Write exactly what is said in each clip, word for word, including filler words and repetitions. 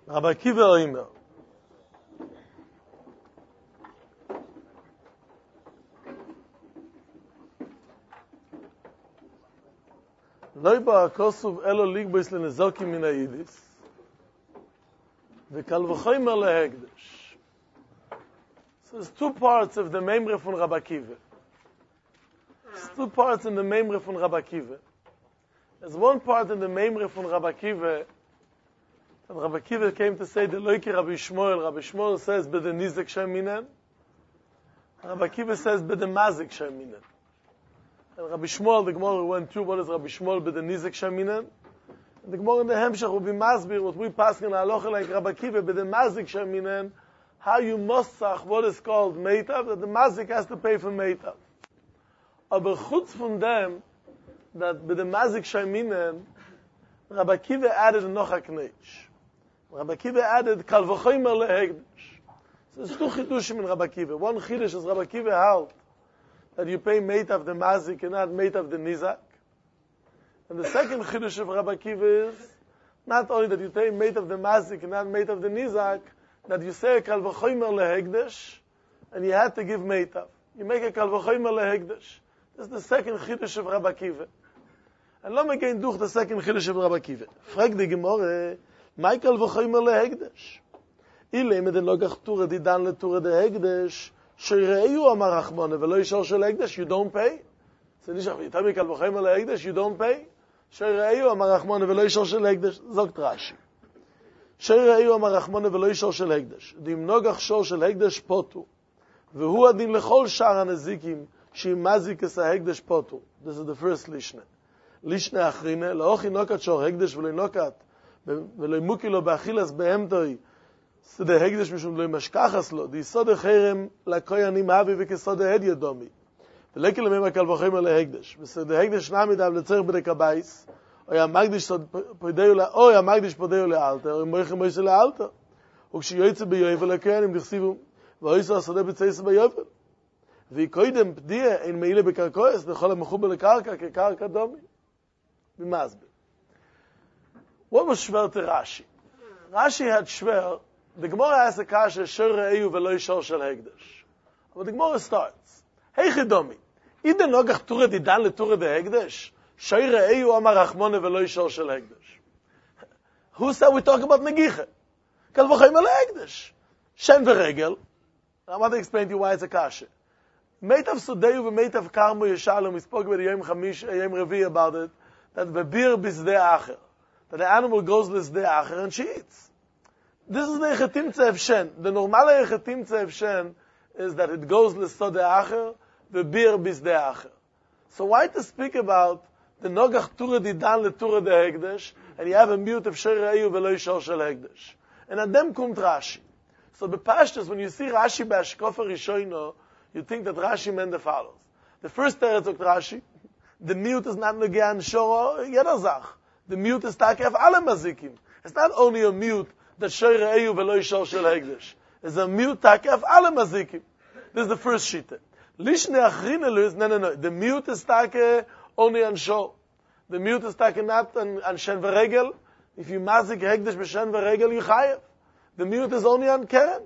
Rabbi Akiva Oimer. Loi ba kosov elo ligbois lenezokim min ha'yidis, v'kal v'chomer lehekdesh. So there's two parts of the Memre from Rabbi Akiva. There's two parts in the Memre from Rabbi Akiva. There's one part in the Memre from Rabbi Akiva, and Rabbi Akiva came to say the Loiki Rabbi Shmuel. Rabbi Shmuel says, B'de Nizek Sheminen. Rabbi Akiva says, B'de Mazik Sheminen. And Rabbi Shmuel, the Gemara went through what is Rabbi Shmuel B'de Nizek Sheminen. And the Gemara in the Hemshach will be Masbir, what we pass in Halacha like Rabbi Akiva, B'de Mazik Sheminen, how you must sach what is called Meitav, that the Mazik has to pay for Meitav. Aber chutz from them, that B'de Mazik Sheminen, Rabbi Akiva added noch a knech. Rabbi Akiva added Kal v'chomer lehekdesh. So there's two chidushim in Rabbi Akiva. One chidush is Rabbi Akiva held that you pay Meitav the Mazik and not Meitav the Nizak. And the second chidush of Rabbi Akiva is not only that you pay Meitav the Mazik and not Meitav the Nizak, that you say Kal v'chomer lehekdesh and you had to give Meitav. You make a Kal v'chomer lehekdesh. This is the second chidush of Rabbi Akiva. And let me go durch the second chidush of Rabbi Akiva. Frag the Gemara, Michael v'chomer lehekdesh. Ile mit den logach tura di dan le tura de hekdesh, sheireu amar Rachmana v'lo yishor shel hekdesh, you don't pay. So nishach, you tell me Kal v'chomer lehekdesh, you don't pay. Sheireu amar Rachmana v'lo yishor shel hekdesh, zogt Rashi. Sheireu amar Rachmana v'lo yishor shel hekdesh. Dim nogach shor shel hekdesh potu. V'hu adin lechol shar hanezikim, sheim mazik es hekdesh potu. This is the first lishna. Lishna achrine, laochi nokat shor hekdesh v'lo nokat, v'lo muki lo b'achilas behemtoi, so the hekdesh mishum lo mashkachas lo, di sode cherem lakoyanim havi v'kesode hed yodomi. V'leki lemem akal v'chomer lehekdesh. So the hekdesh namid av letzerich b'dei kabais, oy amagdish sod podeu la, oy amagdish podeu le'alter, oy moiche moise le'alter. Ukshiyoytze b'yovel lakoyanim dichsivu, v'oyso asode b'tzeise b'yovel. V'ikoidem p'dieh ein meile b'karkoes, nechol ha-mechuber le'karka ke'karka domi. B'mazbe. What was shver to Rashi? Rashi had shver. The Gemara has a kasha, Sheireu v'lo yishor shel hekdesh. But the Gemara starts, Hey chidomi, ide nogach tura di dan le tura de hekdesh, Sheireu amar Rachmana v'lo yishor shel hekdesh. Who said we talk about negiche? Kal v'chomer lehekdesh. Shen v'regel. I want to explain to you why it's a kasha. Meitav Sudeu v'meitav Karmo Yeshalom, we spoke about Yom Chamish, Yom Revi about it, that v'bir bizdei acher, that the animal goes lizdei acher and she eats. This is the Echetim Tzev Shen. The normal Echetim Tzev Shen is that it goes l'sode acher, v'bir bizdei acher. So why to speak about the Nogach Tura di Dan le Tura de Hekdesh, and you have a mute of Sheireu v'lo yishor shel hekdesh. And at them comes Rashi. So the Pashtus, when you see Rashi b'Ashkofa Rishono, you think that Rashi meant the follows. The first teretz of Rashi, the mute is not Nogean Shoro Yedazach. The mute is Takef Ale Mazikim. It's not only a mute that Sheireu v'lo yishor shel hekdesh. It's a mute Takef Ale Mazikim. This is the first shita. Lishne Achrine is, no, no, no. The mute is Takef only on Shor. The mute is Takef not on, on Shen v'regel. If you mazik hekdesh b'Shen v'regel, you chayev. The mute is only on Keren.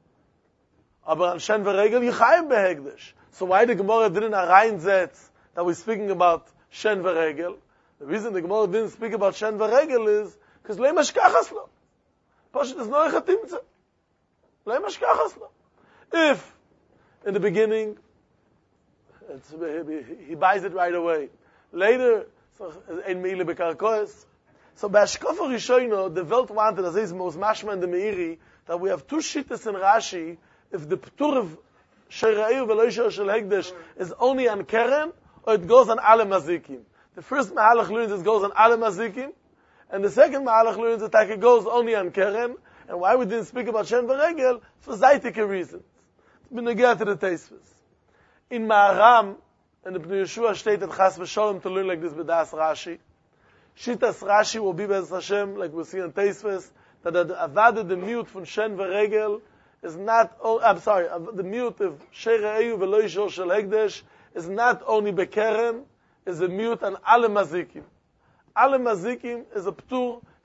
Aber on Shen v'regel, you chayev behekdesh. So why the Gemara didn't reinsetz that we're speaking about Shen v'regel? The reason the Gemara didn't speak about Shen v'regel is because lei mashkachas lo. Pashut is no echatimtze. Lei mashkachas lo. If in the beginning it's, he buys it right away, later so ein meile bekarkoes. So by Ashkofa Rishono, the Welt wanted, as is most mashma and the Meiri, that we have two shittas in Rashi. If the ptur of Sheireu v'lo yishor shel hekdesh is only on Keren, or it goes on alle mazikim. The first Mahalach learns it goes on alle mazikim, and the second Mahalach learns that it goes only on Keren. And why we didn't speak about Shen v'regel? For zaytike reasons. It's been neged to the Teisves. In Ma'aram, and the Bnei Yeshua stated Chas v'Sholem to learn like this b'das Rashi. Shitas Rashi will be Be'ez Hashem, like we see in Teisves, that the avada, the mute from Shen v'regel, is not, oh, I'm sorry, the mute of Sheireu v'lo yishor shel hekdesh is not only Bekeren, is a mute on alle mazikim. Alle mazikim is a ptur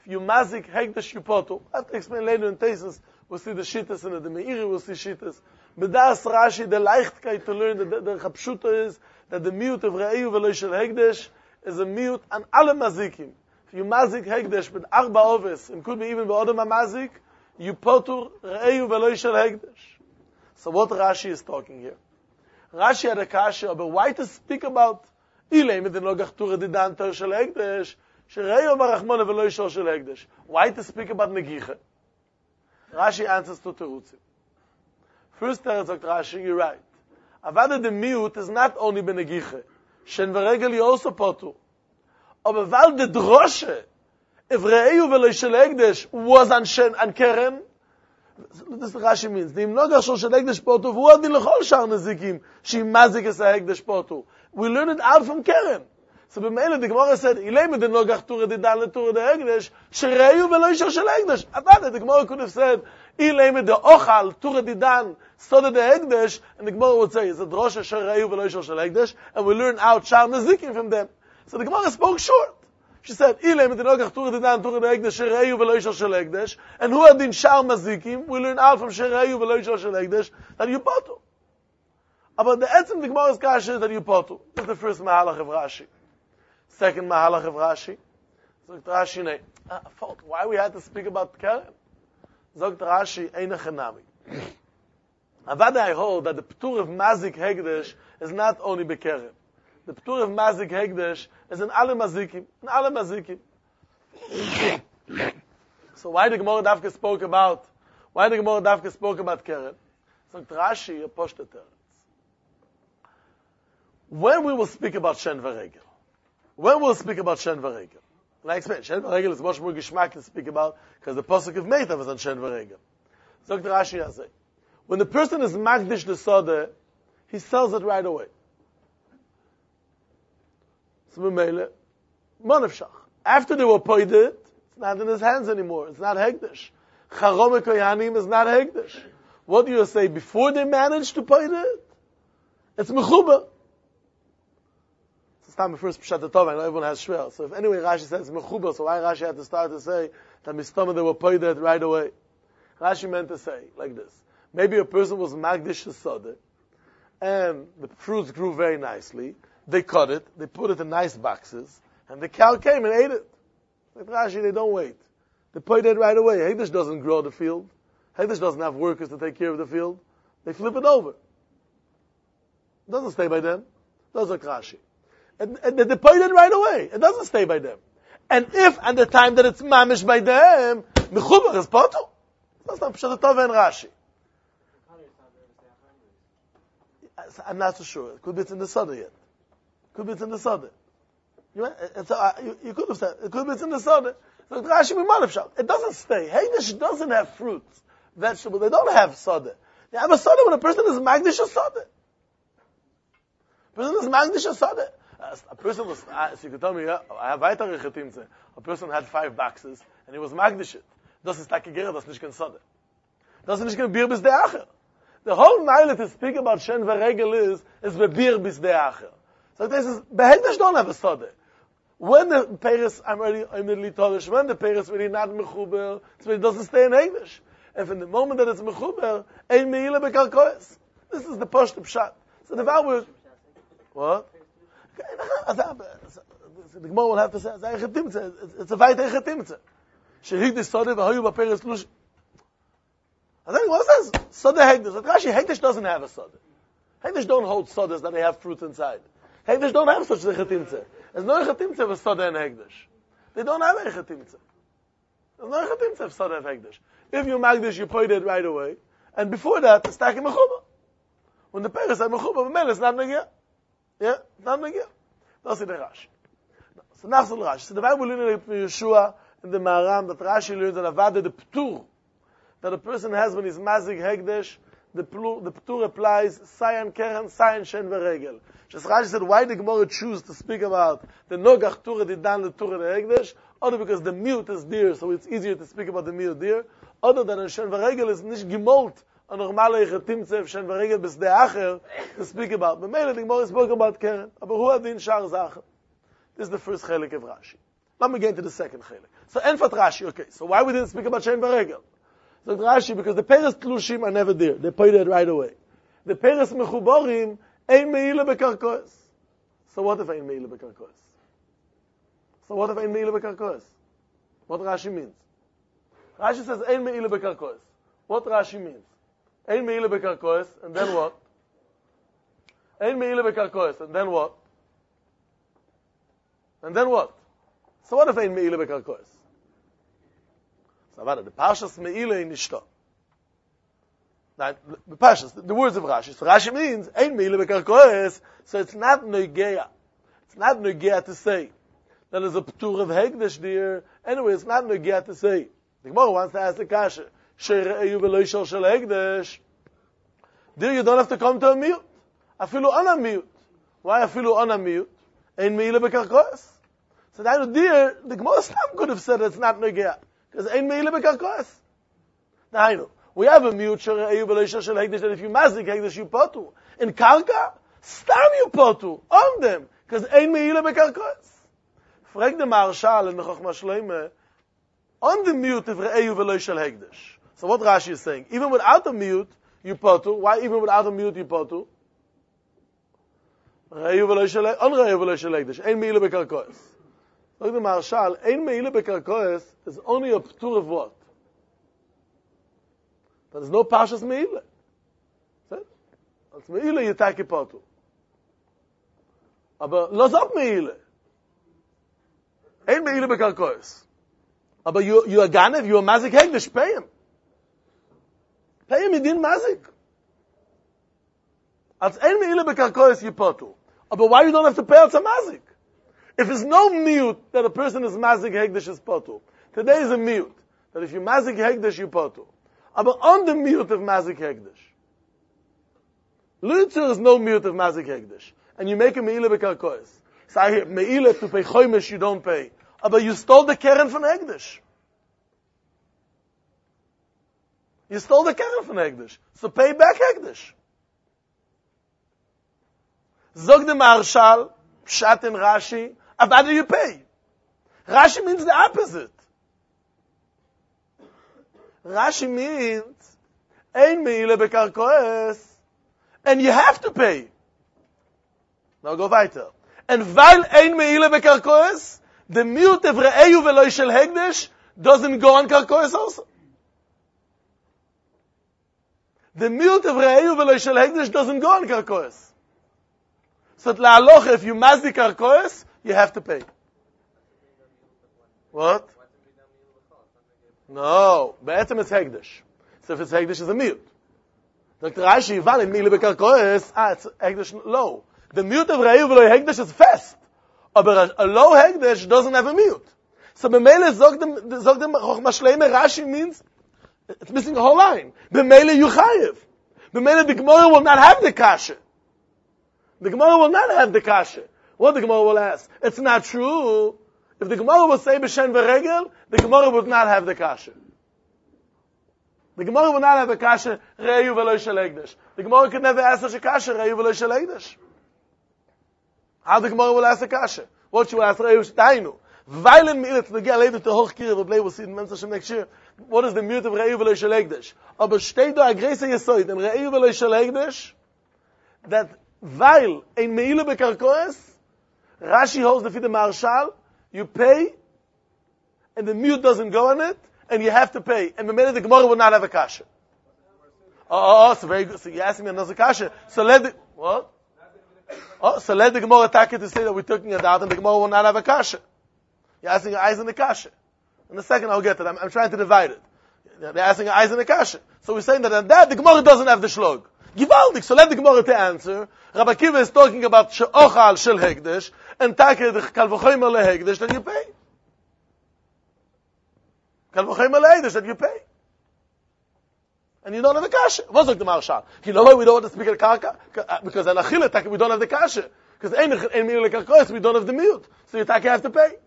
If you mazik hegdesh, you potu. I have to explain later in Tesis. We'll see the shittas and the meiri, we'll see shittas. But that's Rashi, the leichtkeit to learn, the, the, the chapshuta is that the miut of re'eu v'lo shel hegdesh is a miut on alle mazikim. If you mazik hegdesh with arba oves, and could be even b'odem mazik, you potur re'eu v'lo shel hegdesh. So what Rashi is talking here? Rashi had a kasha about why to speak about ilay mit den logach tura didan ter shel hegdesh, shere'eu marachmon v'lo shel hegdesh. Why to speak about negicha? Rashi answers to Terutzim. First there sagt Rashi, you're right. Avada the miut is not only benegiche. Shen v'regel you also potu. Aber weil the droshe, if re'eu v'lo shel hegdesh was on shen, on keren, this is Rashi means. The imnogach shel hegdesh potu, v'hu adin l'chol shar nezikim, she mazik es hegdesh potu. We learn it out from keren. So b'meile the Gemara said, ilay mit den logach tura didan l'tura de hegdesh, shere'eu v'lo shel hegdesh. Avada, the Gemara could have said, ilay mit the ochal tura didan soda de hegdesh, and the Gemara would say, is it drosha shere'eu v'lo shel hegdesh, and we learn out shar nezikim from them. So the Gemara spoke short. She said, ilay mit den logach tura didan tura de hegdesh, shere'eu v'lo shel hegdesh, and who adin shar mazikim, we learn out from shere'eu v'lo shel hegdesh, that you potu. But the etzim the Gemara's kasha is that you potu. That's the first mahalach of Rashi. Second mahalach of Rashi. Zogt Rashi, nei. I thought, why we had to speak about Keren? Zogt Rashi, eine chenami. Avada I hold that the ptur of mazik hegdesh is not only bekeren. The ptur of mazik hegdesh is in alle mazikim. In alle mazikim. So why the Gemara Dafka spoke about, why the Gemara Dafka spoke about Keren? Zogt Rashi, a poshta teretz. When we will speak about Shen v'regel, when we'll speak about Shen v'regel, and I explain, Shen v'regel is much more geschmack to speak about, because the pasuk of Meitav is on Shen v'regel. Zogt Rashi Yazeh. When the person is magdish the sodeh, he sells it right away. So b'meile, monefshach. After they were paid it, it's not in his hands anymore. It's not hegdish. Charome koyanim is not hegdish. What do you say? Before they managed to pay it, it's mechuba. It's time the first Pshat Tov, I know everyone has shver. So if anyway Rashi says mechuba, so why Rashi had to start to say that mistama they were paid it right away? Rashi meant to say like this. Maybe a person was magdish sodeh, and the fruits grew very nicely. They cut it, they put it in nice boxes, and the cow came and ate it. Like Rashi, they don't wait. They paid it right away. Hegdish doesn't grow the field. Hegdish doesn't have workers to take care of the field. They flip it over. It doesn't stay by them. Those are Rashi. And, and they paid it right away. It doesn't stay by them. And if at the time that it's mamish by them, mechubar is potu. That's not Pshat Tov and Rashi. I'm not so sure. It could be it's in the Sada yet. Could be it's in the Sada. You, it's a, you, you could have said, it could be it's in the Sada. So Rashi b'manavshal. It doesn't stay. Hegdish doesn't have fruits, vegetables. They don't have Sada. They have a Sada when a person is magdish a Sada. A person is magdish a Sada. A person was, uh, so you could tell me, yeah, I have weitere chetimze. A person had five boxes, and he was magdish it. Das ist like a gerah, das nicht kein Sada. Das ist nicht kein Bier bis der Acher. The whole Meile to speak about Shen v'regel is, is be'bir bis der Acher. So this is, behegdish don't have a Sada. When the Paris, I'm already, I'm immediately tolish, when the Paris really not mechuber, it doesn't stay in English. And from the moment that it's mechuber, ein meile bekarkoes. This is the posh pshat. So the vow what? The Gemara will have to say, it's a weiter chetimtze. Shehig the Sodeh v'hoyu b'peres lush. I think what says Sodeh hegdish. Rashi hegdish doesn't have a Sodeh. Hegdish don't hold Sodehs that they have fruits inside. Hegdish don't have such a chetimtze. There's no chetimtze with Sodeh and hegdish. They don't have a chetimtze. There's no chetimtze of Sodeh and hegdish. If you magdish, you paid it right away, and before that, it's taking mechuba. When the peres are mechuba, the it's not negia. Yeah, not negia. That's the Rashi. So now the Rashi. So the Bible learns in Yeshua in the Maharam that Rashi learns that avada the ptur that a person has when he's mazik hegdesh, the ptur, the ptur applies sayan keren, sayan shen v'regel. Just Rashi said, why the Gemara choose to speak about the nogach tur didan the tur the hegdesh? Other because the mute is dear, so it's easier to speak about the mute dear. Other than in shen v'regel is nicht gemolt a normale chetimtze of shen v'regel bis de acher to speak about. But mainly the Gemara spoke about keren. Aber hu adin shar zachen. This is the first chelik of Rashi. Let me get into the second chelik. So Enfat Rashi, okay. So why we didn't speak about Shein Baregel? So Rashi, because the Peres Tlushim are never there. They paid it right away. The Peres Mechuborim, Ein Meile Bekarkoes. So what if Ein Meile Bekarkoes? So what if Ein Meile Bekarkoes? What Rashi means? Rashi says Ein Meile Bekarkoes. What Rashi means? Ein Meile Bekarkoes, and then what? Ein Meile Bekarkoes, and then what? And then what? So what if Ein Meile Bekarkoes? So what? The Parshas Meile in Nishta. Now, the Parshas, the, the words of Rashi. So Rashi means Ein Meile Bekarkoes, so it's not Negeya. It's not Negeya to say that there's a Ptur of Hegdesh there. Anyway, it's not Negeya to say. The Gemara wants to ask the Kasha. She're'eyu v'lo shel shel Hegdesh. There you don't have to come to a mute. Afilu on a mute. Why afilu on a mute? Ein Meile Bekarkoes. So now there, the Gemara Stam could have said it's not Negeya. Because Ein Meile Bekarkoes. Now I know. We have a mute, She're'eyu v'lo shel shel Hegdesh, that if you mazik Hegdesh, you potu. In Karka, Stam you potu. On them. Because Ein Meile Bekarkoes. Frag the Marshal in the Chochma Shleime, on the mute of Re'eyu v'lo shel Hegdesh. So what Rashi is saying, even without a mute, you potu. Why even without a mute, you potu? Re'eyu v'lo shel Hegdesh, on Re'eyu v'lo shel Hegdesh, Ein Meile Bekarkoes. Frag the Marshal, Ein Meile Bekarkoes is only a ptur of what? There is no Parshas Meile. It's Meile, you take a potu. Aber los ab Meile. Ein Meile Bekarkoes. Aber you, you are Ganev, you are Mazik Hegdesh, pay him. Pay him, he didn't Mazik. Als Ein Meile Bekarkoes, you potu. Aber why you don't have to pay als a Mazik? If there's no mute that a person is Mazik Hegdesh is potu. Today is a mute. That if you Mazik Hegdesh, you potu. Aber on the mute of Mazik Hegdesh. Lutzer is no mute of Mazik Hegdesh. And you make a Meile Bekarkoes. So I hear, Meile to pay Choymesh, you don't pay. But you stole the Keren from Hegdesh. You stole the Keren from Hegdesh. So pay back Hegdesh. Zog the Marshal, Pshat in Rashi, Abada you pay. Rashi means the opposite. Rashi means, Ein Meile Bekarkoes, and you have to pay. Now go weiter. And weil Ein Meile Bekarkoes, the mute of Re'eyu v'lo shel Hegdesh doesn't go on Karkoes also. The mute of Re'eyu v'lo shel Hegdesh doesn't go on Karkoes. So la'aloch, if you mazik Karkoes, you have to pay. What? No, be'etzem it's Hegdesh. So if it's Hegdesh, it's a mute. Doctor Rashi, weil in Meile Bekarkoes, ah, it's Hegdesh low. The mute of Re'eyu v'lo Hegdesh is fast. But a low Hegdesh doesn't have a mute. So B'meile zog dem, zog dem Chochma Shleime, Rashi means, it's missing a whole line. B'meile you chayiv. B'meile the Gemara will not have the kasha. The Gemara will not have the kasha. What the Gemara will ask? It's not true. If the Gemara will say B'shen v'regel, the Gemara would not have the kasha. The Gemara would not have the kasha, Re'eyu v'lo shel Hegdesh. The Gemara could never ask such a kasha, Re'eyu v'lo shel Hegdesh. How the Gemara will ask the kasha? What you ask, Re'eyu Shtainu. Weil in Meile, to get later to Hochkir, we'll play, we'll see in Mensa Shem next year. What is the mute of Re'eyu v'lo shel Hegdesh? Aber steht da a greise Yesoid, in Re'eyu v'lo shel Hegdesh, that weil in Meile Bekarkoes, Rashi holds the Fide Marshal, you pay, and the mute doesn't go on it, and you have to pay. And the minute the Gemara will not have a kasha. Oh, oh, so very good. So you're asking me another kasha. So let the, what? Oh, so let the Gemara attack it to say that we're talking about and the Gemara will not have a kasha. You're asking your eyes in the kasha. In a second I'll get it. I'm, I'm trying to divide it. They're asking your eyes in the kasha. So we're saying that on that, the Gemara doesn't have the shlog. Givaldik. So let the Gemara to answer. Rabbi Kiva is talking about she'ochal shel hegdesh, and take the kal v'chomer lehegdesh, that you pay. Kal v'chomer lehegdesh, that you pay. And you don't have the kasha. What's like the Marshal? You know why we don't want to speak at karka? Because in Achille, we don't have the kasha. Because in Meile Bekarkoes, we don't have the mute. So you have to pay.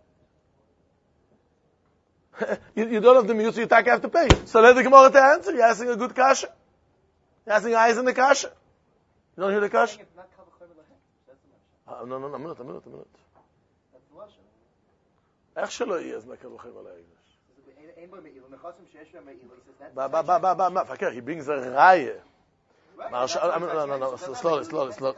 you, you don't have the mute, so you have to pay. So let the Gemara to answer. You're asking a good kasha. You're asking eyes in the kasha. You don't hear the kasha? Uh, no, no, no, a minute, a minute, a minute. איך שלא יהיה, אז נקל וחיים על ההקדש. אין בו מעיל, ונכוסים שיש בהם מעיל, ba ba ba ba ba ba he brings a raya. Marshal, no no no, slowly, slowly, slowly.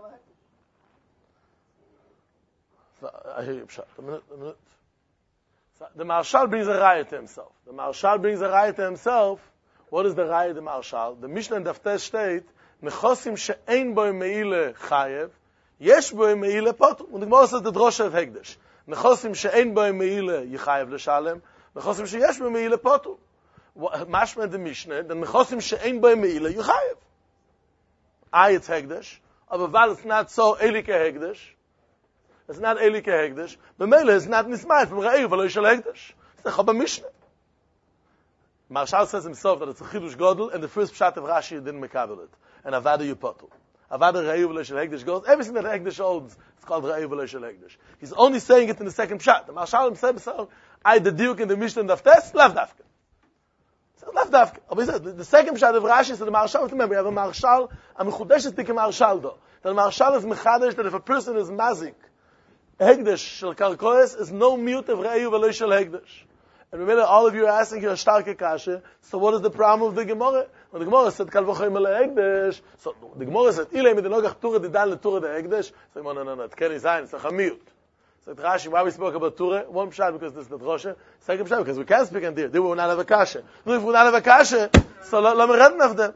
I hear you. A minute, a minute. The Marshal brings a raya to himself. The Marshal brings a raya to himself. What is the raya of the Marshal? The Mishnah in Daftes state, "Nechosim she'ein bo meile chayev, yesh bo meile potu." Und the Gemara says the drosha of Hegdesh. "Nechosim she'ein bo meile yichayev l'shalem, nechosim she'yesh bo meile potu." Mashma the Mishnah, the nechosim she'ein bo meile yichayev. I it's Hegdesh, but while it's not so elike Hegdesh, it's not elike Hegdesh, but Mele is not nismayt from Re'ev v'lo yishal Hegdesh. It's the Chaba Mishnah. Marshal says himself that it's a Chidush Godel, and the first Pshat of Rashi didn't mekabel it. And Avada Yupotu. Avada Re'ev v'lo yishal Hegdesh goes, everything that Hegdesh holds, it's called Re'ev v'lo yishal Hegdesh. He's only saying it in the second Pshat. The Marshal himself, I the Diuk in the Mishnah in Daftes, Lav Dafka. Lav Dafka. But he said, the second Pshat of Rashi is the Marshal, remember, you have a Marshal, a Mechudesh is the Marshal though. The Marshal is Mechadesh that if a person is Mazik, Hegdesh shel Karkoes is no mute of Re'ev v'lo yishal Hegdesh. And remember, all of you are asking your starke kasha, so what is the problem of the Gemara? When the Gemara said, Kal v'choim ele Hegdesh, so the Gemara said, Ilay midinogach Tura didan le Tura de Hegdesh, so no, no, no, no, it can't design, it's a mute. So Rashi, why we spoke about Tura? One pshat because this is the drosha. Second pshat because we can't speak in there. They will not have a kasha. No, if we will not have a kasha, so let me read of them.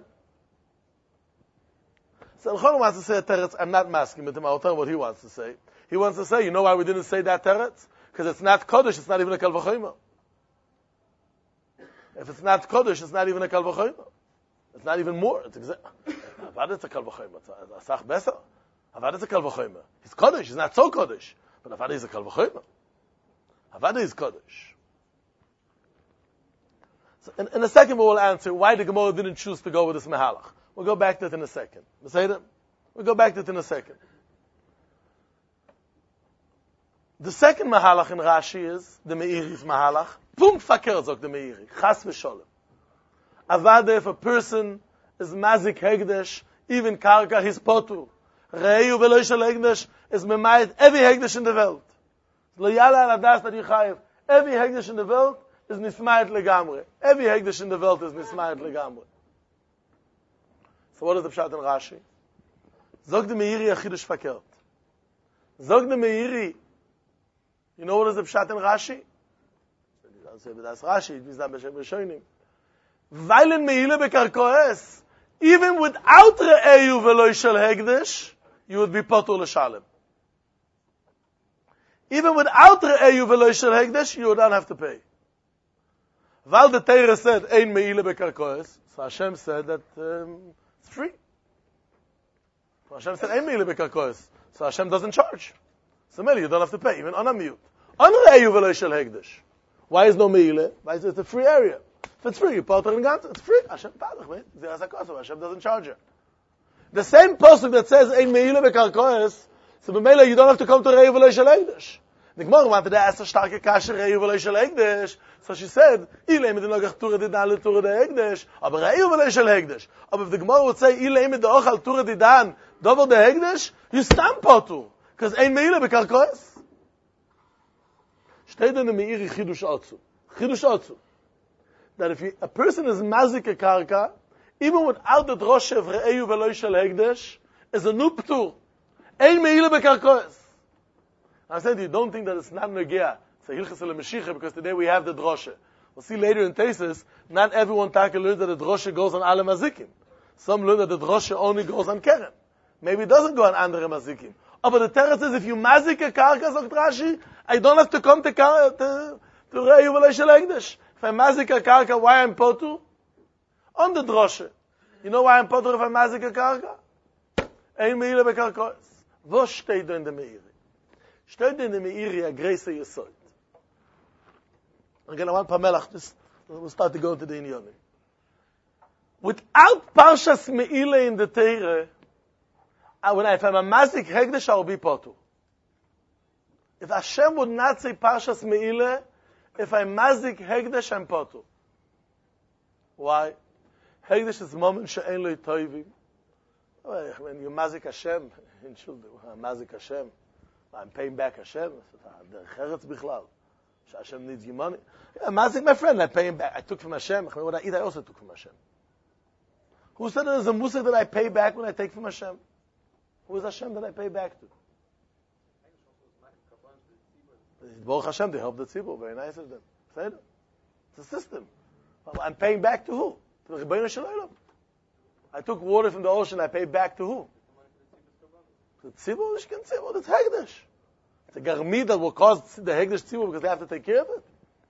So Elchon wants to say a teretz. I'm not masking with him. I'll tell him what he wants to say. He wants to say, you know why we didn't say that teretz? Because it's not kodesh. It's not even a kal v'choima. If it's not kodesh, it's not even a kal v'choima. It's not even more. It's exactly. Avad it's a kal v'choima. It's a sach beser. Avad it's a kal v'choima. He's kodesh. He's not so kodesh. But Avada is a kal v'choima. Avada is kodesh. So in, in a second we will answer why the Gemara didn't choose to go with this mehalach. We'll go back to it in a second. We'll go back to it in a second. The second mehalach in Rashi is the Meiri's mehalach. Punkt fakir zog the Meiri. Chas v'sholem. Avada, if a person is mazik hegdesh, even karka his potu. Re'ev v'lo yishal hegdesh is memayit every hegdesh in the world. Lo yala al adas that yichayev. Every hegdesh in the world is nismayit legamre. Every hegdesh in the world is nismayit legamre. So what is the pshat in Rashi? Zog the Meiri a chidush fakert. Zog the Meiri. You know what is the pshat in Rashi? I'll say, but that's Rashi. It means that b'shem b'shonim. Weil in Meile bekarkoes, even without re'eyu v'lo yishal hegdesh, you would be potur l'shalem. Even without re'eyu v'lo yishal hegdesh, you would not have to pay. While the Torah said, ein Meile bekarkoes, so Hashem said that um, it's free. So Hashem said, ein Meile bekarkoes, so Hashem doesn't charge. So maybe you don't have to pay, even on a mute. On re'eyu v'lo yishal hegdesh. Why is no Meile? Why is it a free area? If it's free, you potter in Gantz, it's free. Hashem padach, man. Hashem doesn't charge you. The same pasuk that says, ein Meile bekarkoes, so b'meila you don't have to come to re'eyu v'lo yishal hegdesh. The Gemara wanted to ask a starke kasha re'eyu v'lo yishal hegdesh, so she said, ilay mit denogach tura didan le tura de hegdesh, aber re'eyu v'lo yishal hegdesh. But if the Gemara would say, ilay mit deochal tura didan, dover de hegdesh, you stand potter, because ein Meile bekarkoes. Steht in the Meiri chidush otzu. Chidush otzu. That if you, a person is mazik a karka, even without the droshe of re'eyu v'lo yishal hegdesh, is a new ptur. Ein Meile bekarkoes. I'm saying to you, don't think that it's not negea. It's a hilchas el Mashiach, because today we have the droshe. We'll see later in Tesis, not everyone taka learns that the droshe goes on alle mazikim. Some learn that the droshe only goes on keren. Maybe it doesn't go on andere mazikim. Oh, but the Torah says, if you mazik a karka, sagt Rashi, I don't have to come to kar- to, to re'eyu v'lo yishal hegdesh. If I mazik a karka, why I'm potu? On the droshe. You know why I'm potu if I mazik a karka? Ein Meile bekarkoes. Wo steht da in der Meiri? Steht da in der Meiri a greise yesod. I'm going to want Pamelach, just, we'll start to go into the Inyonim. Without Parshas Meile in the Torah, when I, if I'm a mazik hegdesh, I will be potu. If Hashem would not say Parshas Meile, if I'm mazik hegdesh, I'm potu. Why? Hegdesh is moment she'en lo toivim. When you mazik Hashem, mazik Hashem, I'm paying back Hashem. The cheretz bichlal. Hashem needs your money. Yeah, Mazik, my friend, I pay him back. I took from Hashem. What I eat, I also took from Hashem. Who said there's a musik that I pay back when I take from Hashem? Who is Hashem that I pay back to? Baruch Hashem, they help the tzibur. Very nice of them. Say it. It's a system. I'm paying back to who? To the Rebbeinu Shalom. I took water from the ocean. I paid back to who? To the tzibur. It's tzibur. It's hegdish. It's a garmi that will cause the hegdish tzibur because they have to take care of it.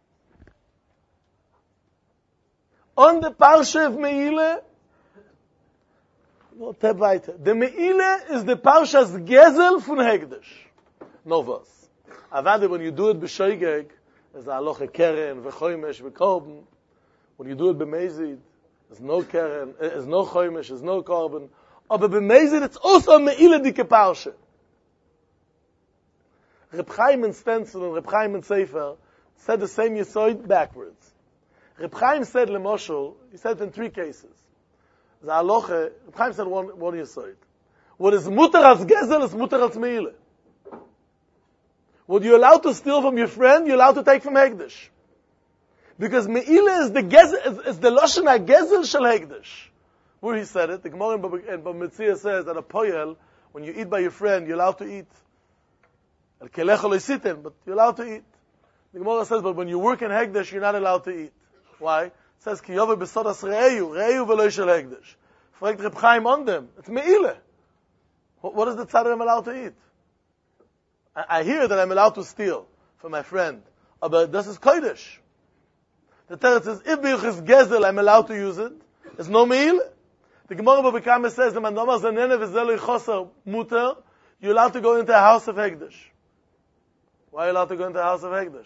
On the parsha of Meile, no, tap weiter. The Meile is the parsha's gezel von hegdish. No verse. Avade, when you do it b'shoigeg, there's a halacha keren, v'choymesh, v'korban. When you do it b'mezid, there's no keren, there's no choymesh, there's no korban. Aber b'mezid, it's also a me'ile dike parsha. Reb Chaim in Stencil and Reb Chaim in Sefer said the same yisoid backwards. Reb Chaim said lemoshel, he said it in three cases. The halacha, Reb Chaim said one, one yisoid. What is mutar als gezel is mutar als me'ile. What you're allowed to steal from your friend, you're allowed to take from Hegdish. Because Me'ila is the gezel, is, is the Lashon HaGezel Shel Hegdish. Where he said it, the Gemara in Bamitzia says that a poyel, when you eat by your friend, you're allowed to eat. But you're allowed to eat. The Gemara says, but when you work in Hegdish, you're not allowed to eat. Why? It says, Ki yove besodas re'eyu, re'eyu v'loi shel Hegdish. Fragt Reb Chaim on them. It's Me'ila. What, what is the tzaddim allowed to eat? I hear that I'm allowed to steal from my friend. But this is Kodesh. The Teretz says, if Birch is Gezel, I'm allowed to use it. There's no meal. The Gemara B'Kama says, the Mandoma Zanene V'Zelu Choser Muter, you're allowed to go into a house of Hegdish. Why are you allowed to go into a house of Hegdish?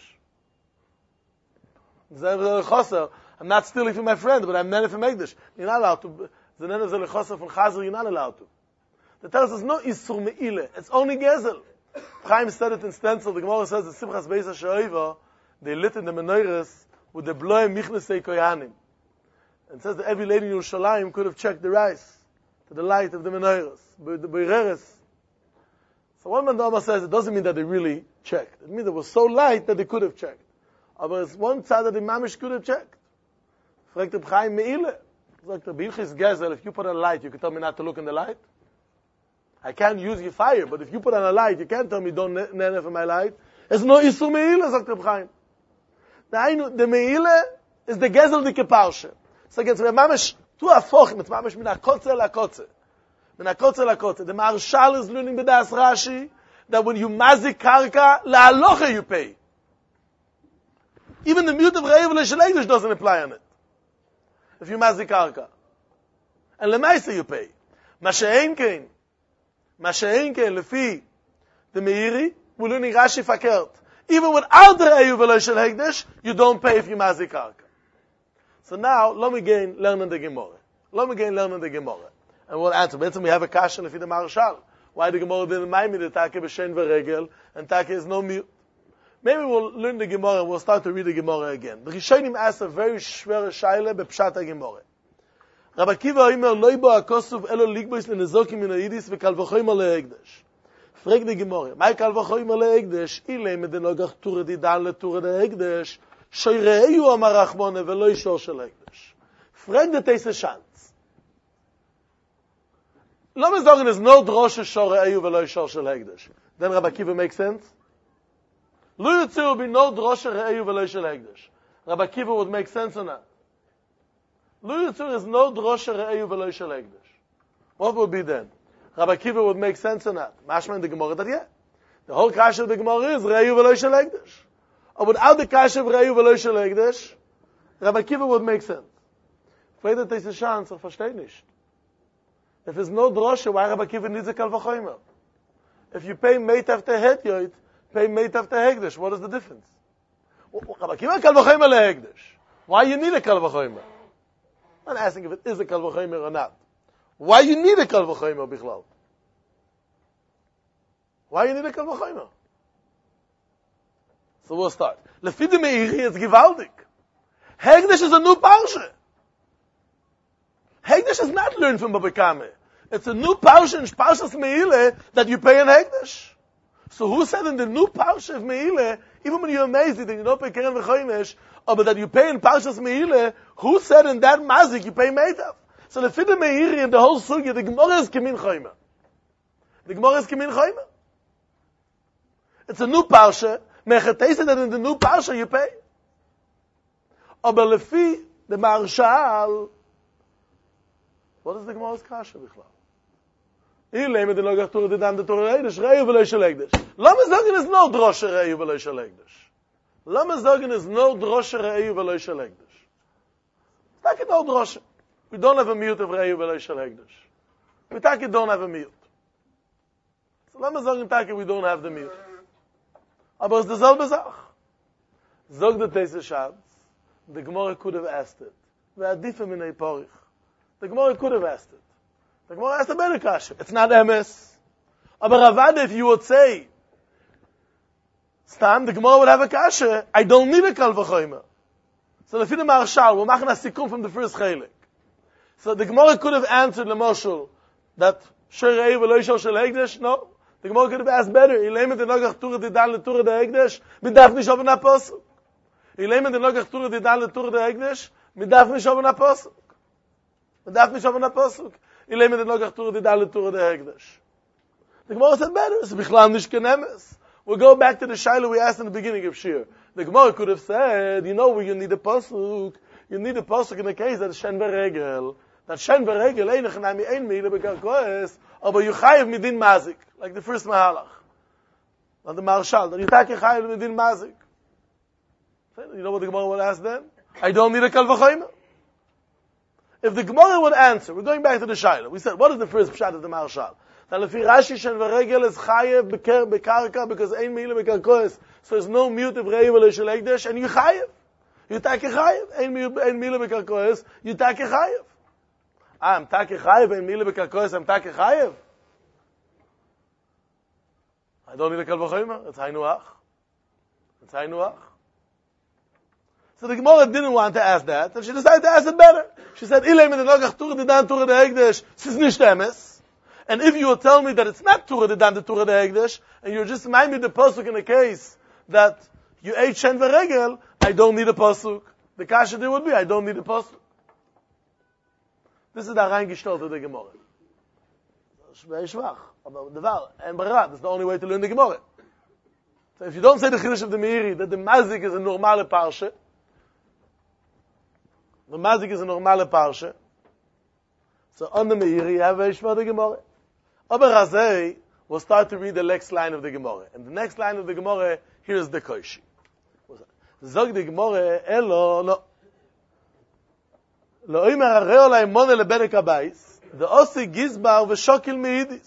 I'm not stealing from my friend, but I'm Nene from Hegdish. You're not allowed to. Zanene V'Zelu Choser from Chazer, you're not allowed to. The Teretz says, no Isur Me'ile. It's only Gezel. Chaim said it in Stencil. The Gemara says that Simchas Beis HaShoeva, they lit in the menorahs with the bloy michnesei koyanim. And it says that every lady in Yerushalayim could have checked the rice to the light of the menorahs, the beireres. So one Mandama says it doesn't mean that they really checked. It means it was so light that they could have checked. But it's one side that the mamish could have checked. Fragt Reb Chaim Meile. Sagt Reb Hilchis Gezel, if you put on a light, you can tell me not to look in the light? I can't use your fire, but if you put on a light, you can't tell me don't nene for my light. It's no Isur Meile, sagt Reb Chaim. The Meile is the Gezel dike parsha. So again, it's mamish tu afochim, it's mamish min hakotze la kotze. Min hakotze la kotze. The Marshal is learning b'das Rashi that when you mazik karka, la halocha you pay. Even the mute of Re'ev L'Sheleidish doesn't apply on it. If you mazik karka. And lemaisa you pay. Masha'en kein. Masha'en kein lefi the Meiri, we're learning Rashi fakert. Even without the Re'ev L'Sheleidish, you don't pay if you mazik karka. So now, let me gain learning the Gemara. Let me gain learning the Gemara. And we'll answer. But we have a question if the Marshal. Why the Gemara didn't mind me the Take b'shen v'regel, and Take is no mute. Maybe we'll learn the Gemara and we'll start to read the Gemara again. The Rishonim asked a very schwere shaila b'pshat ha-Gemara. Rabbi Akiva omer lo bo hakosuf elo ligbois lenezokim min ha'idis v'kal v'choymer le'egdesh. Frag the Gemara. My kal v'choymer le'egdesh, ilay medenogach ture di dan le-ture le'egdesh, shoyre'eyu amarachmone v'lo yishor shel hegdesh. Frag the Teise Shantz. Let me say there's no drosha shore'eyu v'lo yishor shel hegdesh. Then Rabbi Akiva makes sense? Lo yotze will be no drosha re'eyu v'lo shel hegdesh. Rabbi Akiva would make sense on that. Lo yotze is no drosha re'eyu v'lo shel hegdesh. What would be then? Rabbi Akiva would make sense on that. Mashma in the Gemara that yeah. The whole kasha of the Gemara is re'eyu v'lo shel hegdesh. Or without the kasha of re'eyu v'lo shel hegdesh, Rabbi Akiva would make sense. Fragt the Teise Shantz, ich verstehe nicht. If there's no drosha, why Rabbi Akiva needs a kal v'choymer? If you pay meit after hetyot, pay meit after hegdesh. What is the difference? Rabbi Akiva kal v'choymer lehegdesh. Why you need a kal v'choymer? I'm not asking if it is a kal v'choymer or not. Why you need a kal v'choymer bichlal? Why you need a kal v'choymer? So we'll start. Lefi de Meiri is gewaldig. Hegdesh is a new parsha. Hegdesh is not learned from Baba Kame. It's a new parsha in Parshas Meile that you pay in Hegdesh. So who said in the new Parsha of Meile, even when you're amazed that you don't pay Keren v'choymesh, or but that you pay in Parshas Meile, who said in that mazik you pay Meitav? So the Fide Meiri and the whole Sugya, the Gemara is Kemin Choyme. The Gemara is Kemin Choyme. It's a new Parsha. Mechatei that in the new Parsha you pay. Aber lefi the Marshal, what is the Gemara's Kasha Bichlal? Ile mit the Logach Torah the Dan the Torah Eidish Reyu v'lo Shalekdesh. Lama sagen is no Droshe Reyu v'lo Shalekdesh. Lama sagen is no Droshe Reyu v'lo Shalekdesh. Take it no Droshe. We don't have a mute of Reyu v'lo Shalekdesh. We take it don't have a mute. So Lama sagen take it we don't have the mute. Aber it's the selbe Sach. Zog the Teise Shabbat. The Gemara could have asked it. Ve'adifim minei porich. The Gemara could have asked it. The Gemara asked a better kasha. It's not M S. Aber Ravad, if you would say, Stam, the Gemara would have a kasha, I don't need a kal v'choyma. So the Fide Marshal, we're making a sikum from the first chelik. So the Gemara could have answered the Moshul that Sherei v'lo yishol shel hekdesh. No. The Gemara could have asked better. Ilemet the nogach tura di dan le tura de hekdesh. B'daf nishav na posuk. Ilemet the nogach tura di dan le tura de hekdesh. B'daf nishav na posuk. B'daf nishav na posuk. Ilemet the nogach tura di dan le tura de hekdesh. The Gemara said better. It's bichlal nish kenemes. We'll go back to the shaila we asked in the beginning of Shir. The Gemara could have said, you know where you need a posuk. You need a posuk in the case that shen beregel. That shen beregel einach nami ein mile bekarkoes. Aber you chayiv midin mazik. Like the first mahalach. Not the marshal. That you take a chayiv midin mazik. You know what the Gemara would ask then? I don't need a kal v'choyma. If the Gemara would answer, we're going back to the shaila. We said, what is the first pshat of the marshal? That lefi Rashi shen v'regel is chayiv bekarka because ein mile bekarkoes. So there's no mute of reiv v'lo shel hekdesh and you chayiv. You take a chayiv. Ein mile bekarkoes. You take a chayiv. I'm take a chayiv. Ein mile bekarkoes. I'm take a chayiv. I don't need a kal v'choyma. It's haynuach. It's haynuach. So the Gemara didn't want to ask that, and she decided to ask it better. She said, "Ilay min nogach tura de dan tura de hekdesh, sis nish temes." And if you will tell me that it's not tura de dan de tura de hekdesh, and you're just remind me the pasuk in a case that you ate shen v'regel, I don't need a pasuk. The kasha there would be, I don't need a pasuk. This is the reingestalt of the Gemara. Very schwach. But the val and barat is the only way to learn the Gemara. So if you don't say the chiddush of the Meiri that the mazik is a normale parsha, the mazik is a normale parsha. So on the Meiri you have a shva the Gemara. Aber Razei will start to read the next line of the Gemara, and the next line of the Gemara here is the koshi. Zog the Gemara elo no lo imer areo la imon le berek habayis the osi gizbar v'shokil meidis.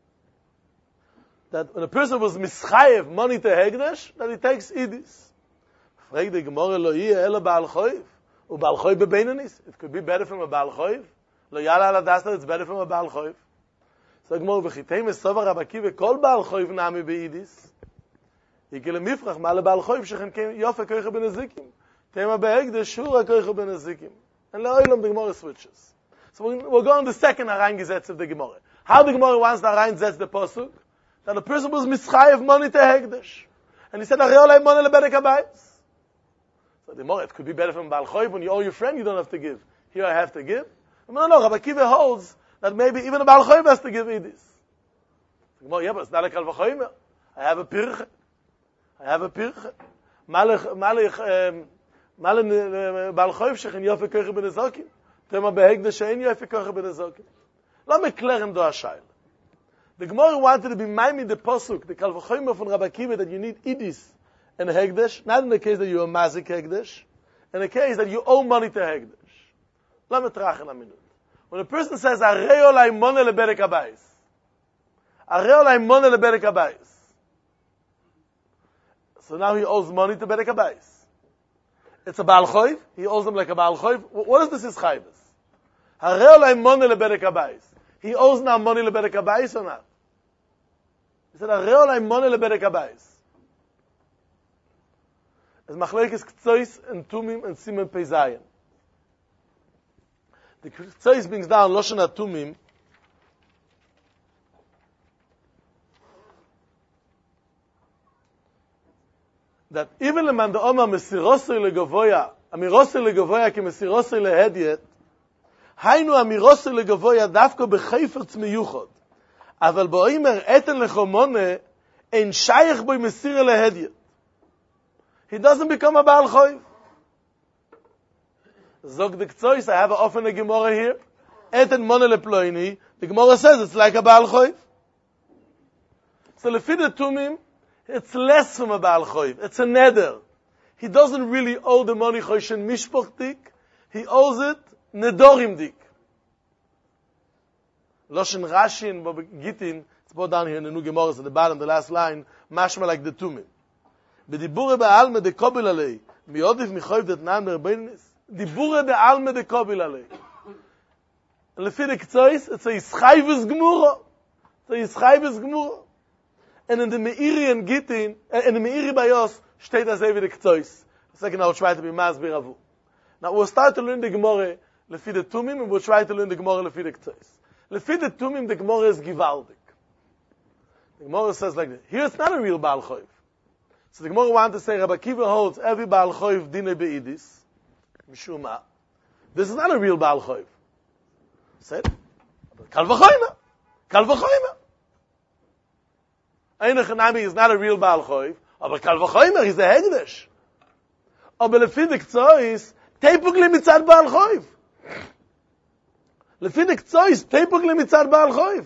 That when a person was mischayev money to hekdesh, that he takes idis. Frag the Gemara lo yeh elo ba'al choiv u ba'al choiv bebeinanis. It could be better from a ba'al choiv. Lo yala ala dasta, it's better from a ba'al choiv. So Gemara v'chitei mesovar Rabaki v'kol ba'al choiv nami beidis. Yikele mifrach ma le ba'al choiv shechem yofe koiche benezikim. Tema behekdesh shura koiche benezikim. And le'olam the Gemara switches. So we'll go on the second Arayingesetz of the Gemara. How the Gemara wants the Arayingesetz the pasuk. That a person was mischayev money to hekdesh, and he said, "Areolay money leberek habayis." So the more it could be better from Baal Choiv when you owe your friend, you don't have to give. Here I have to give. No, no, Rabbi Akiva holds that maybe even a Baal Choiv has to give idis. So, yeah, but it's not a kal v'choyma. I have a pirche. I have a pirche. Malach, malach, malach, Baal Choiv shechin yofe koiche benezokim. Tema behekdesh shein yofe koiche benezokim. Let me clear him do a shayla. The Gemara wanted to be miming the pasuk, the kal v'choyma from Rabbi Akiva, that you need idis and hekdesh, not in the case that you are mazik hekdesh, in the case that you owe money to hekdesh. Let me trachen a minute. When a person says, "Areo lai money leberek habayis," "Areo lai money leberek habayis," so now he owes money to berek habayis. It's a Baal Choiv. He owes them like a Baal Choiv. What is this is chayvus? "Areo lai money leberek habayis." He owes now money leberek habayis or not? He said, "Areo lai money leberek habayis." As machlekes ktsois and tumim and simen peizayin. The ktsois brings down loshen tumim. that even the man the Oma Mesirosei leGavoya, Amirosei leGavoya ki Mesirosei leHedyet, Hainu Amirosei leGavoya dafko bechayfetz miyuchot. Aval bo'omer eten lechomone ein shayach boi Mesira leHedyet. He doesn't become a Baal Choiv. Zog the Ktsois, I have often a Gemara here. Eten mone leploini. The Gemara says it's like a Baal Choiv. So lefi the Tumim, it's less from a Baal Choiv. It's a neder. He doesn't really owe the money Choshen Mishpoch dik. He owes it nedorim dik. Loshen Rashi and Baba Gittin, it's brought down here in the new Gemara, at the bottom, the last line, mashma like the Tumim. B'dibure be'alme de kobil alei, mi'odif mi'choiv det nam derbenis, dibure be'alme de kobil alei. And lefi the Ktsois, it's a Yischayvus Gemura. It's a Yischayvus Gemura. And in the Meiri and Gittin, in the Meiri Bayos, steht as evi the Ktsois. The second I will try to be Masbir Avu. Now we'll start to learn the Gemara lefi the Tumim, and we'll try to learn the Gemara lefi the Ktsois. Lefi the Tumim, the Gemara is Givaldik. The Gemara says like this. Here it's not a real Baal Choiv. So the Gemara wants to say, Rabbi Akiva holds every Baal Choiv dinei be'idis. Mishuma. This is not a real Baal Choiv. Said, Kal v'choyma. Kal v'choyma. Einach Hanami is not a real Baal Choiv, but Kal v'choyma, he's a Hegdesh. Aber lefi the Ktsois, teipuk li mitzad Baal Choiv. Lefi the Ktsois, teipuk li mitzad Baal Choiv.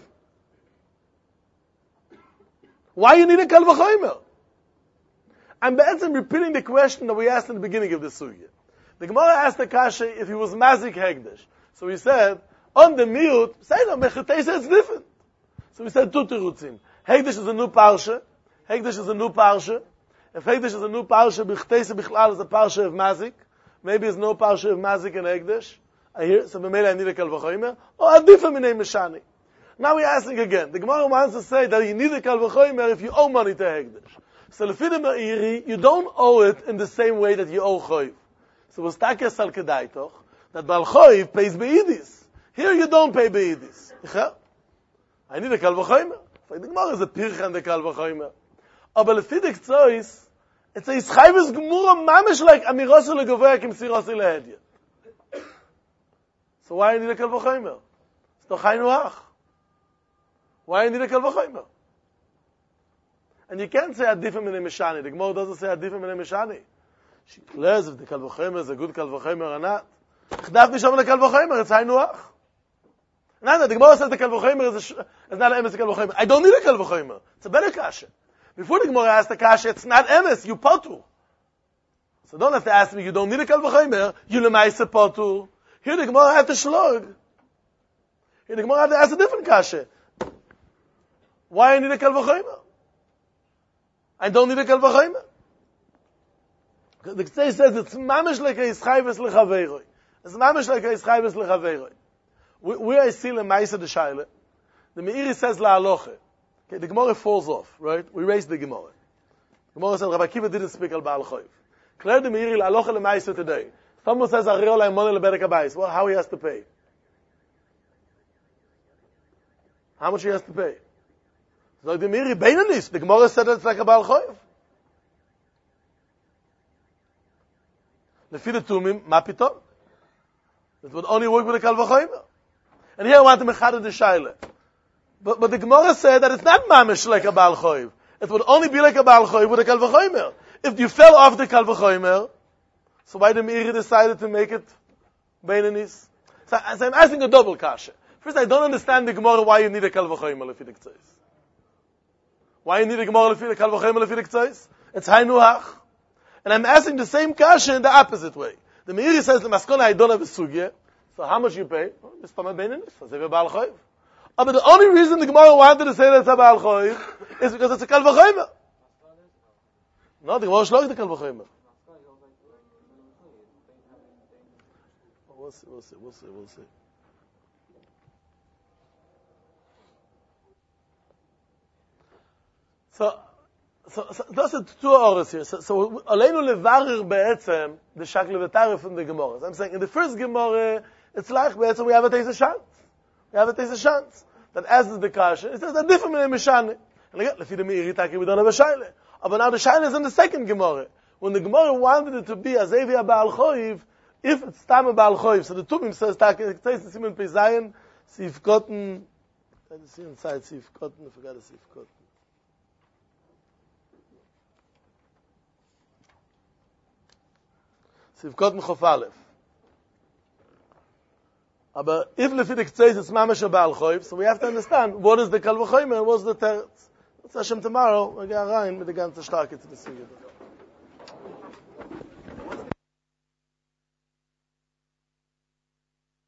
Why you need a Kal v'choyma? I'm basically repeating the question that we asked in the beginning of the sugya. The Gemara asked the Kasha if he was Mazik Hegdesh. So he said, on the miut, say no, Mechatesa it's different. So we said two terutzim. Hegdesh is a new parsha. Hegdesh is a new parsha. If Hegdesh is a new parsha, B'chatesa Bichlal is a parsha of Mazik. Maybe it's no parsha of Mazik and Hegdesh. I hear, so B'mela I need a Kal v'choymer. Or Adifa minei Meshani. Now we're asking again. The Gemara wants to say that you need a Kal v'choymer if you owe money to Hegdesh. So Lefi the Meiri, you don't owe it in the same way that you owe Choiv. So was Takas al Kedaitoch, that Baal Choiv pays Be'idis. Here you don't pay Be'idis. I need a Kal v'choymer. The Gemara is a pircha and the Kal v'choymer. Aber Lefi the Ktsois, it's a Yischayvus Gemura mamish like Amirosei leGavoya ki Mesirosei leHedyet. So why I need a Kal v'choymer? It's doch Hainu Hach. Why I need a Kal v'choymer? And you can't say Adifim minei Meshani. The Gemara doesn't say Adifim minei Meshani. She declares if the Kal v'choymer is a good Kal v'choymer or not. Chdaf nishom le Kal v'choymer, it's Hainu Hach. No, no, the Gemara says the Kal v'choymer is, a, is not an emes Kal v'choymer. I don't need a Kal v'choymer. It's a better kasha. Before the Gemara asked the kasha, it's not emes, you potu. So don't have to ask me, you don't need a Kal v'choymer, you lemaise potu. Here the Gemara had to shlog. Here the Gemara had to ask a different kasha. Why I need a Kal v'choymer? I don't need a Kal v'choymer. The Ktei says it's mamish like a Yischayvus lechaveiroi. It's mamish like a Yischayvus lechaveiroi. Where I see Lemaisa the Shaila, the Meiri says La Aloche. Okay, the Gemara falls off, right? We raised the Gemara. The Gemara says Rabbi Akiva didn't speak al Baal Choiv. Clear the Meiri La Aloche Lemaisa today. Someone says Achriol Aimone Leberek Abayis. Well, how he has to pay? How much he has to pay? So the Meiri Beinanis. The Gemara said it's like a Baal Choiv. Lefi the Tumim, ma pitom. It would only work with a Kal v'choymer. And here I want to mechad the shaila. But, but the Gemara said that it's not mamish like a Baal Choiv. It would only be like a Baal Choiv with a Kal v'choymer. If you fell off the Kal v'choymer, so why the Meiri decided to make it Beinanis? So, so I'm asking a double kasha. First, I don't understand the Gemara why you need a Kal v'choymer lefi the Ktsois. Why you need a Gemara lefi the Kal v'choymer lefi the Ktsois? It's Hainu Hach. And I'm asking the same kasha in the opposite way. The Meiri says the maskona I don't have a sugya. So how much you pay? It's Tama Beinanis. So say Baal Choiv. But the only reason the Gemara wanted to say that it's a Baal Choiv is because it's a Kal v'choymer. No, the Gemara shlog the Kal v'choymer. We'll see, we'll see, we'll see, we'll see. So, so, so those are two orders here. So, so Aleinu levarir be'etzem the shakle v'tarif from the Gemara. So I'm saying in the first Gemara, it's like be'etzem we have a taste chance. We have a taste chance. That as is the kasha, it says that different minei Meshani. And again, lefi the Meiri Taki we don't have a shaila. But now the shaila is in the second Gemara. when the Gemara wanted it to be Azevi Abal Choiv, if it's Tam Abal Choiv, so the Tumim says, it says in Simon Pei Zayin, Sif Kotten, I see inside Sif Kotten, I forgot the Sif Kotten. Sif Kotten Chof Aleph. Aber if Lefidik says it's Mamash Abal Choiv, so we have to understand, what is the Kal V'chomer, what's the Teretz? That's Hashem tomorrow, we go rein mit der ganzen Starke zu besiegen.